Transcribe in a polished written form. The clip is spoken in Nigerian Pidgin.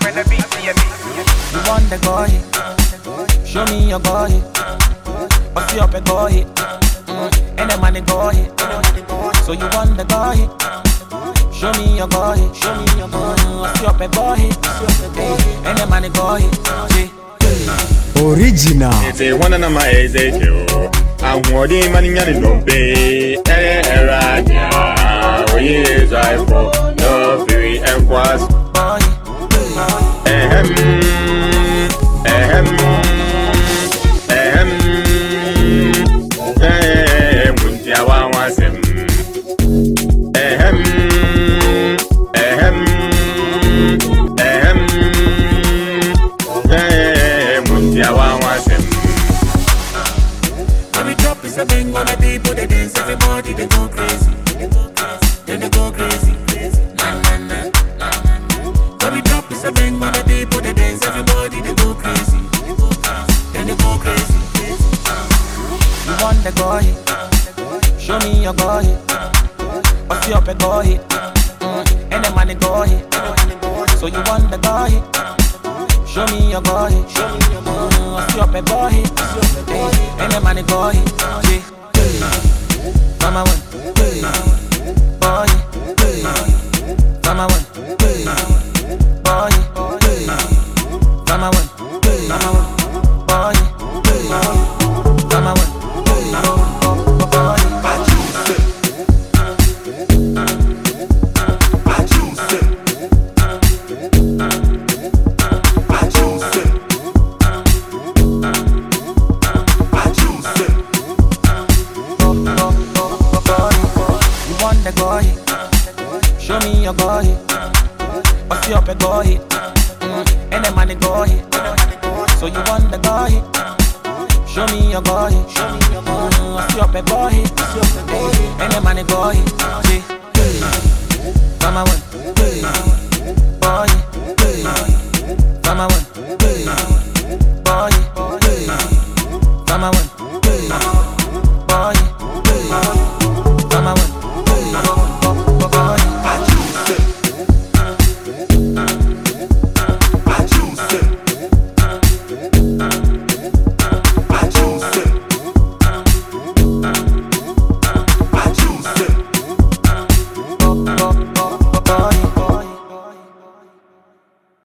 You want the go hit? Show me your go hit. What's up a go hit? And the money go hit. So you want the go hit? Show me your go hit. Show me your go hit. What's up a go hit? And the money go hit. Original. It's a one and my age. I'm holding money and no pay. We is I for no free and was. When the people they dance, everybody they go crazy. Then they go crazy. When we drop this a bang, when the people they dance, everybody they go crazy. Then they go crazy. You want the go hit? Show me your go hit. What's up a go hit? And the money go hit. So you want the go hit? Show me your go hit. What's up a go hit? And the money go hit. Mama one, boy, mama one, boy, mama one, boy, mama one. The go hit. Show me your go hit. What's up a go hit? And the money go hit. So you want the go hit? Show me your go hit. What's up a go hit? And the money go hit. Mama one, boy.